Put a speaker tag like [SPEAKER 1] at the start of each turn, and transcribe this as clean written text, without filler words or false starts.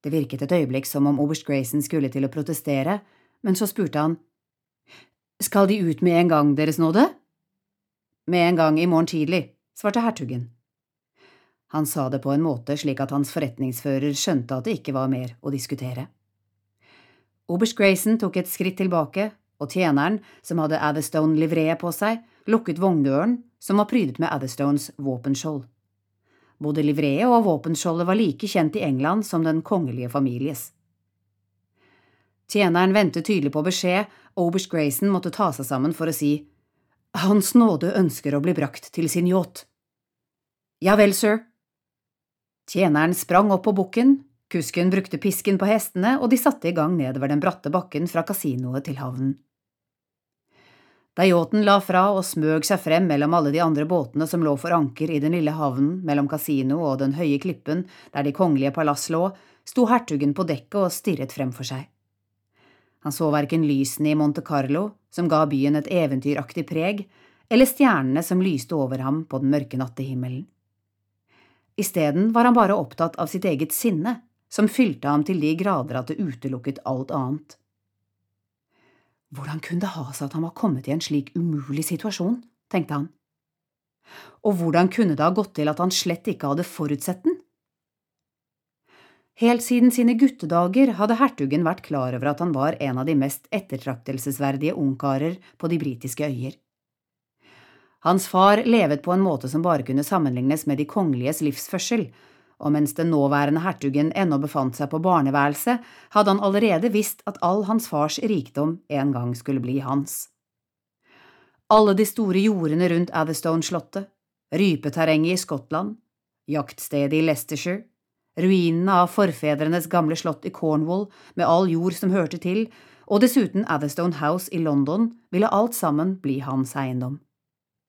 [SPEAKER 1] Det virket et øyeblikk som om oberst Grayson skulle til å protestere, men så spurte han, «Skal de ut med en gang, Deres nåde?» «Med en gang i morgen tidlig», svarte hertugen. Han sa det på en måte slik at hans forretningsfører skjønte at det ikke var mer å diskutere. Oberst Grayson tok et skritt tilbake, og tjeneren, som hadde Atherstone-livreet på seg, lukket vogndøren, som var prydet med Atherstones våpenskjold. Både livreet og våpenskjoldet var like kjent i England som den kongelige families. Tjeneren ventet tydelig på beskjed, og oberst Grayson måtte ta seg sammen for å si, «Hans nåde ønsker å bli brakt til sin yacht.» «Ja vel, sir.» Tjeneren sprang opp på bukken, kusken brukte pisken på hestene, og de satte i gang nedover den bratte bakken fra kasinoet til havnen. Da yachten la fra og smøg seg frem mellom alle de andre båtene som lå for anker i den lille havnen mellom kasino og den høye klippen der de kongelige palass lå, sto hertugen på dekket og stirret frem for seg. Han så hverken lysene i Monte Carlo, som ga byen et eventyraktig preg, eller stjernene som lyste over ham på den mørke nattehimmelen. I stedet var han bare opptatt av sitt eget sinne, som fylte ham til de grader at det utelukket alt annet. Hvordan kunne det ha seg at han var kommet i en slik umulig situasjon, tenkte han. Og hvordan kunne det ha gått til at han slett ikke hadde forutsett den? Helt siden sine guttedager hadde hertugen vært klar over at han var en av de mest ettertraktelsesverdige ungkarer på de britiske øyer. Hans far levet på en måte som bare kunne sammenlignes med de kongeliges livsførsel, og mens den nåværende hertugen ennå befant seg på barneværelse, hadde han allerede visst at all hans fars rikdom en gang skulle bli hans. Alle de store jordene rundt Atherstone-slottet, rypeterrenget i Skottland, jaktstedet i Leicestershire, ruinene av forfedrenes gamle slott i Cornwall med all jord som hørte til, og dessuten Atherstone House i London ville alt sammen bli hans eiendom.